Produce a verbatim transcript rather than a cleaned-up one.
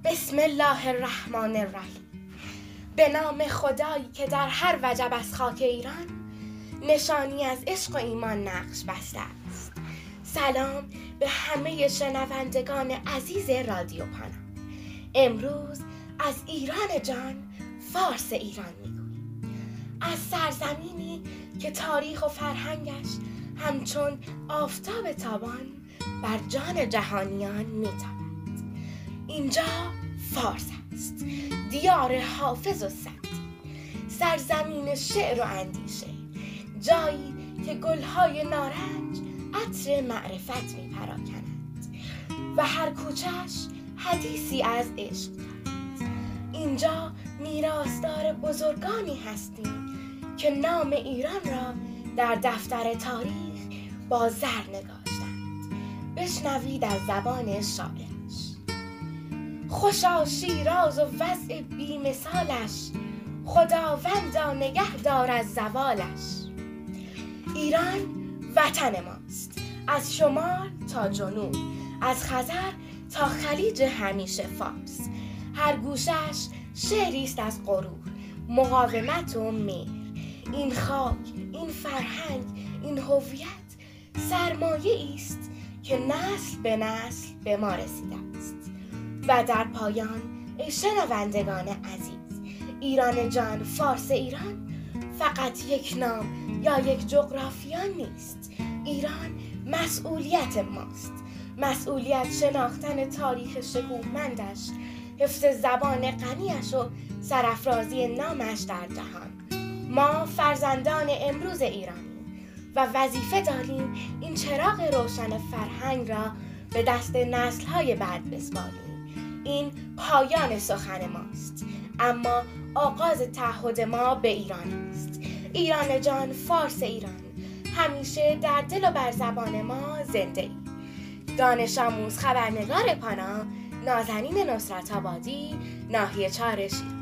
بسم الله الرحمن الرحیم. به نام خدایی که در هر وجب از خاک ایران نشانی از عشق و ایمان نقش بسته است. سلام به همه شنوندگان عزیز رادیو پانا. امروز از ایران جان، فارس ایران میگوییم، از سرزمینی که تاریخ و فرهنگش همچون آفتاب تابان بر جان جهانیان میتابد. اینجا فارس است، دیار حافظ و سعدی، سرزمین شعر و اندیشه، جایی که گلهای نارنج عطر معرفت می پراکند و هر کوچه‌اش حدیثی از عشق دارد. اینجا میراثدار بزرگانی هستیم که نام ایران را در دفتر تاریخ با زر نگاشتند. بشنوید از زبان شاعرش. خوشا شیراز و وضع بی مثالش، خداوندا نگه دار از زوالش. ایران وطن ماست، از شمال تا جنوب، از خزر تا خلیج همیشه فارس. هر گوشش شعری است از غرور، مقاومت و مهر. این خاک، این فرهنگ، این هویت سرمایه است که نسل به نسل به ما رسیده است. و در پایان ای شنوندگان عزیز، ایران جان، فارس ایران فقط یک نام یا یک جغرافیا نیست. ایران مسئولیت ماست، مسئولیت شناختن تاریخ شکوهمندش، حفظ زبان غنیش و سرافرازی نامش در جهان. ما فرزندان امروز ایرانیم و وظیفه داریم این چراغ روشن فرهنگ را به دست نسل‌های بعد بسپاریم. این پایان سخن ماست، اما آغاز تعهد ما به ایران است. ایران جان، فارس ایران همیشه در دل و بر زبان ما زنده ای. دانش آموز خبرنگار پانا، نازنین نصرت آبادی، ناحیه چهار شیراز.